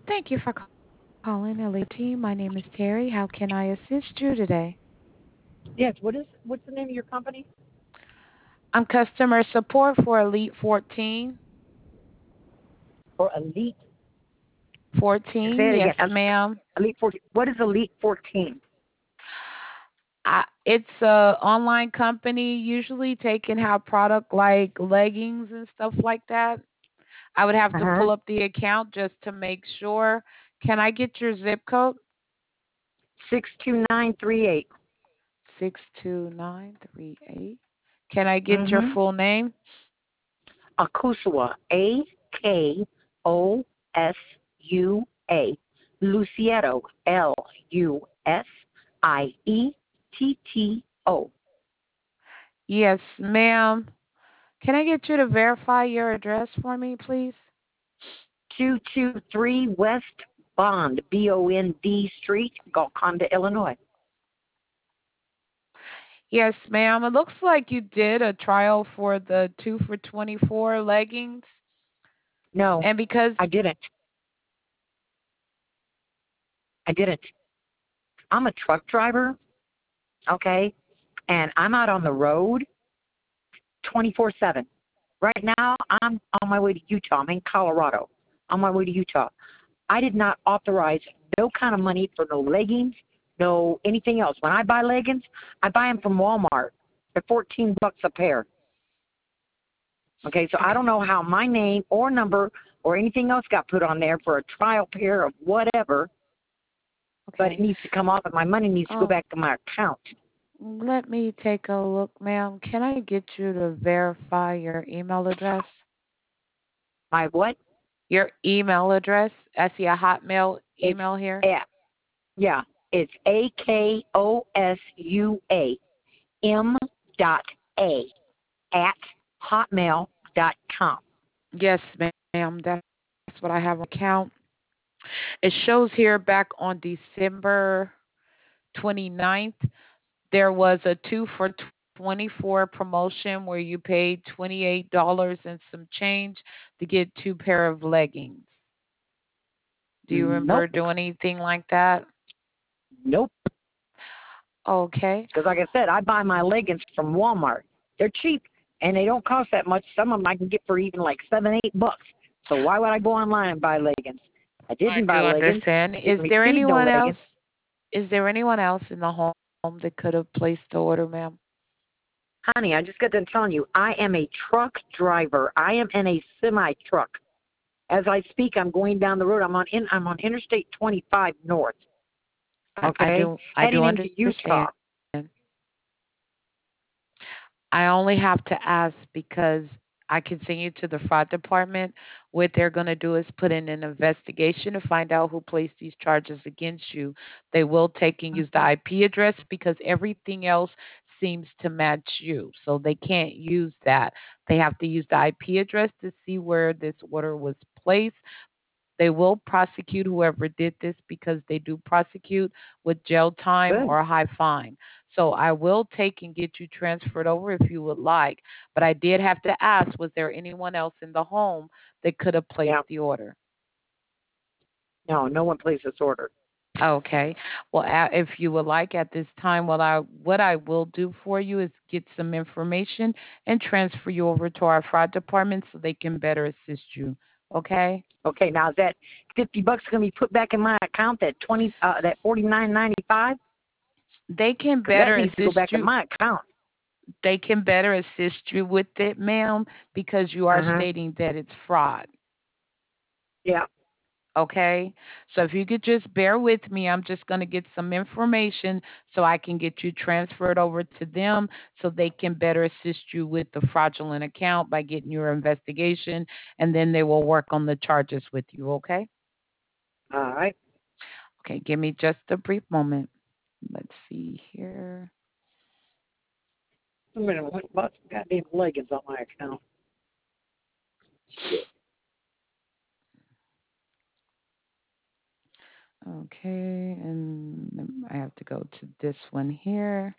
Thank you for calling LAT. My name is Terry. How can I assist you today? Yes. What's the name of your company? I'm customer support for Elite 14. Or Elite? 14, Say it again. yes, ma'am. Elite 14. What is Elite 14? It's a online company, usually taking out product like leggings and stuff like that. I would have Uh to huh. pull up the account just to make sure. Can I get your zip code? 62938. 62938. Can I get your Mm-hmm. full name? Akusua. Akusua. Lucieto. Lusietto. Yes, ma'am. Can I get you to verify your address for me, please? 223 West Bond, Bond Street, Golconda, Illinois. Yes, ma'am. It looks like you did a trial for the 2 for 24 leggings. No, And because, I didn't. I didn't. I'm a truck driver, okay? And I'm out on the road 24/7. Right now, I'm on my way to Utah. I'm in Colorado. On my way to Utah. I did not authorize no kind of money for no leggings, no anything else. When I buy leggings, I buy them from Walmart. They're $14 a pair. Okay, so I okay, don't know how my name or number or anything else got put on there for a trial pair of whatever, but it okay. needs to come off and my money needs to go Oh, back to my account. let me take a look, ma'am. Can I get you to verify your email address? My what? Your email address. I see a Hotmail It's email here. yeah, yeah. It's AKOSUA M. at hotmail.com. Yes, ma'am. That's what I have on account. It shows here back on December 29th, there was a 2 for 24 promotion where you paid $28 and some change to get two pair of leggings. Do you remember Nope, doing anything like that? nope. Okay. Because like I said, I buy my leggings from Walmart. They're cheap and they don't cost that much. Some of them I can get for even like $7, $8. So why would I go online and buy leggings? I I didn't buy do leggings. understand. Didn't receive no leggings. Is there anyone else in the home that could have placed the order, ma'am? Honey, I just got done telling you, I am a truck driver. I am in a semi truck. As I speak, I'm going down the road. I'm on Interstate 25 North. Okay, I do heading into Utah. understand. I only have to ask because I can send you to the fraud department. What they're going to do is put in an investigation to find out who placed these charges against you. They will take and use the Mhm. IP address because everything else seems to match you. So they can't use that. They have to use the IP address to see where this order was placed. They will prosecute whoever did this because they do prosecute with jail time Good. or a high fine. So I will take and get you transferred over if you would like. But I did have to ask, was there anyone else in the home that could have Yeah. placed the order? No, no one placed this order. Okay. Well, if you would like at this time, what I will do for you is get some information and transfer you over to our fraud department so they can better assist you. Okay? Okay, now is that $50 going to be put back in my account? That 49.95, They can because that better needs to go assist back in you my account. they can better assist you with it, ma'am, because you are Uh huh. stating that it's fraud. Yeah. Okay. So if you could just bear with me, I'm just going to get some information so I can get you transferred over to them so they can better assist you with the fraudulent account by getting your investigation and then they will work on the charges with you. Okay. All right. Okay. Give me just a brief moment. Let's see here. I'm gonna bought some goddamn leggings on my account. Shit. Okay. And I have to go to this one here.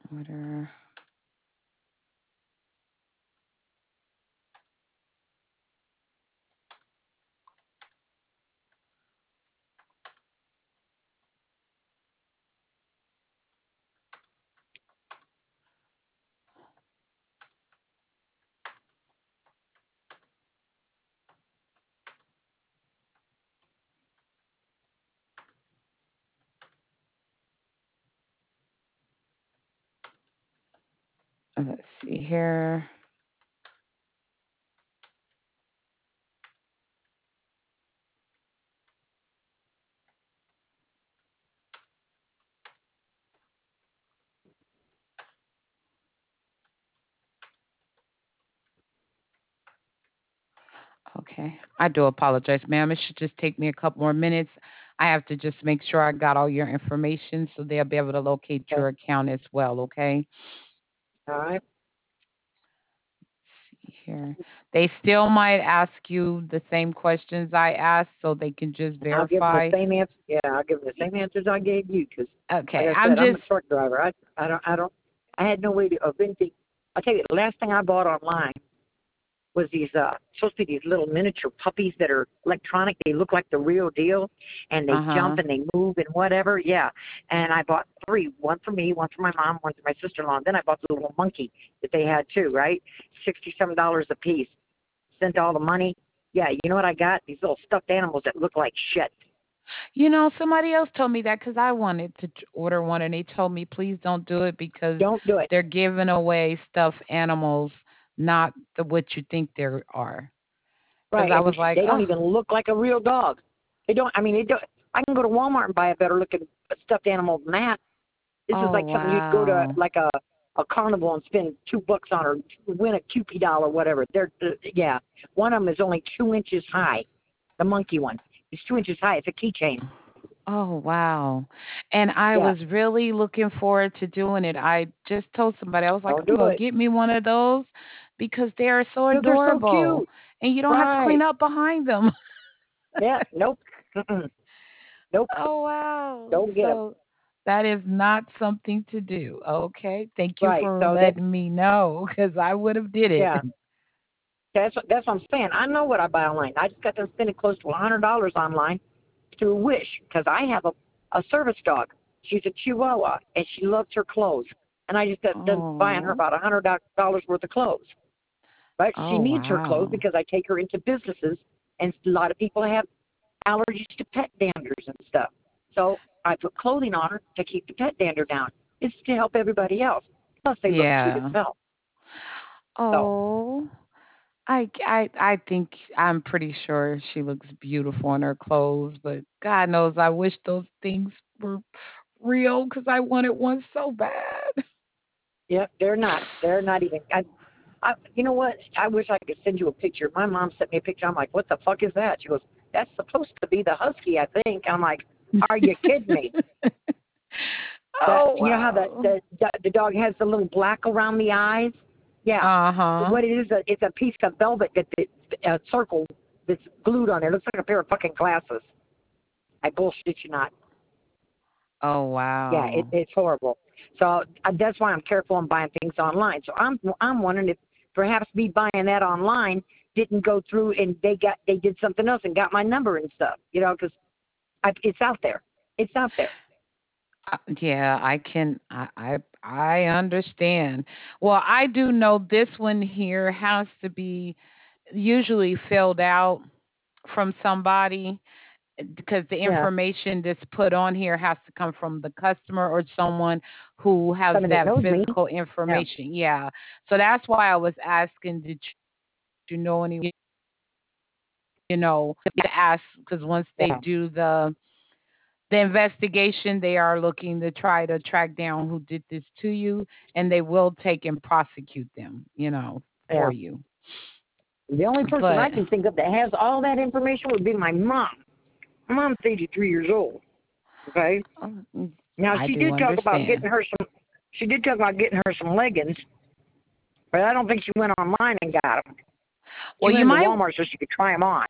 Order. Let's see here. Okay. I do apologize, ma'am. It should just take me a couple more minutes. I have to just make sure I got all your information so they'll be able to locate Okay. your account as well, okay? All right. See here. They still might ask you the same questions I asked so they can just I'll give them the verify. same answer. Yeah, I'll give them the same answers I gave you because, like Okay. I I'm said, I'm a just truck driver. I had no way of anything. I'll tell you, the last thing I bought online was these supposed to be these little miniature puppies that are electronic. They look like the real deal, and they uh-huh. jump and they move and whatever. Yeah, and I bought three, one for me, one for my mom, one for my sister-in-law. And then I bought the little monkey that they had too, right? $67 a piece. Sent all the money. Yeah, you know what I got? These little stuffed animals that look like shit. Somebody else told me that because I wanted to order one and they told me please don't do it because Don't do it. they're giving away stuffed animals, not what you think they are. Because Right, I and was like, they don't oh, even look like a real dog. They don't. I mean, they don't. I can go to Walmart and buy a better looking stuffed animal than that. This is oh like something you'd go to wow. like a carnival and spend $2 on or win a Cupid doll or whatever. They're yeah. One of them is only 2 inches high. The monkey one. It's 2 inches high. It's a keychain. Oh wow. And I Yeah. was really looking forward to doing it. I just told somebody, I was like, Don't I'm do gonna it get me one of those because they are so because they're so adorable cute. and you don't have to Right. clean up behind them. Yeah. Nope. Mm-mm. Nope. Oh, wow. Don't get them. So that is not something to do. Okay. Thank you Right. for So that letting me know because I would have did it. yeah. That's what I'm saying. I know what I buy online. I just got them spending close to $100 online through Wish because I have a service dog. She's a Chihuahua and she loves her clothes, and I just got done buying her Oh. about $100 worth of clothes. But she Oh, needs her clothes wow. because I take her into businesses, and a lot of people have allergies to pet danders and stuff. So I put clothing on her to keep the pet dander down. It's to help everybody else. Plus, they look cute as Yeah. hell. So Oh. I think I'm pretty sure she looks beautiful in her clothes, but God knows I wish those things were real because I wanted one so bad. yeah, they're not. They're not even. You know what? I wish I could send you a picture. My mom sent me a picture. I'm like, what the fuck is that? She goes, that's supposed to be the husky, I think. I'm like, are you kidding me? That Oh, you know how wow. the dog has the little black around the eyes? Yeah. Uh-huh. What it is, it's a piece of velvet that a circle that's glued on there. It looks like a pair of fucking glasses. I bullshit you not. Oh, Yeah, wow. it's horrible. So that's why I'm careful on buying things online. So I'm wondering if perhaps me buying that online didn't go through and they did something else and got my number and stuff. You know, because it's out there. It's out there. Yeah, I understand. Well, I do know this one here has to be usually filled out from somebody because the Yeah, information that's put on here has to come from the customer or someone who has someone that that knows me. physical Yeah, information. Yeah. So that's why I was asking, did you know any, to ask because once they yeah, do the investigation, they are looking to try to track down who did this to you, and they will take and prosecute them, yeah. for you. The only person I But can think of that has all that information would be my mom. My mom's 83 years old. Okay. Now I she do did talk about understand. getting her some. She did talk about getting her some leggings, but I don't think she went online and got them. She Well, went you into might Walmart so she could try them on.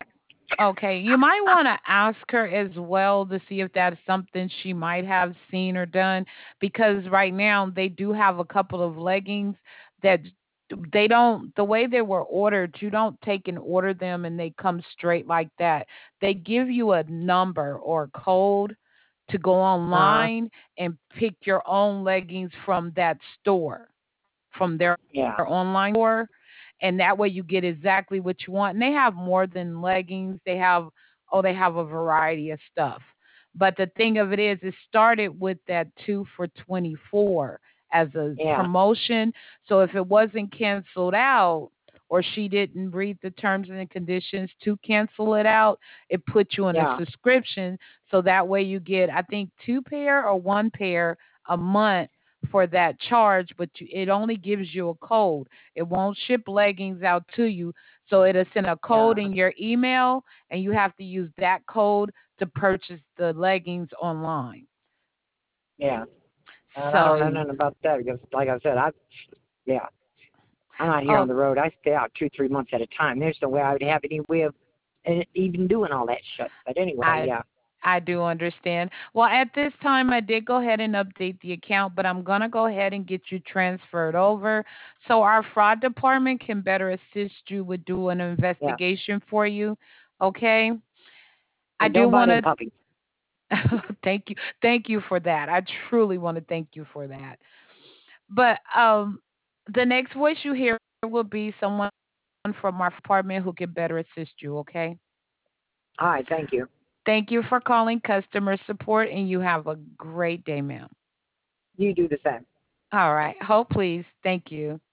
Okay, you might want to ask her as well to see if that's something she might have seen or done because right now they do have a couple of leggings that they don't the way they were ordered, you don't take and order them and they come straight like that. They give you a number or code to go Uh, online and pick your own leggings from that store, from their yeah, online store, and that way you get exactly what you want. And they have more than leggings. They have a variety of stuff. But the thing of it is, it started with that 2 for 24 as a yeah, promotion. So if it wasn't canceled out or she didn't read the terms and conditions to cancel it out, it put you in a yeah, subscription. So that way you get, I think, two pair or one pair a month for that charge, but it only gives you a code. It won't ship leggings out to you. So it'll send a code yeah, in your email, and you have to use that code to purchase the leggings online. yeah. And I So, don't know nothing about that because, like I said, yeah, I'm out here on oh, the road. I stay out 2, 3 months at a time. There's no way I would have any way of even doing all that shit. But anyway, I yeah, I do understand. Well, at this time, I did go ahead and update the account, but I'm going to go ahead and get you transferred over so our fraud department can better assist you with doing an yeah. investigation for you. Okay? I And do don't buy want them to puppies. thank you. Thank you for that. I truly want to thank you for that. But the next voice you hear will be someone from our department who can better assist you, okay? All right, thank you. Thank you for calling customer support and you have a great day, ma'am. You do the same. All right. Hold please. Thank you.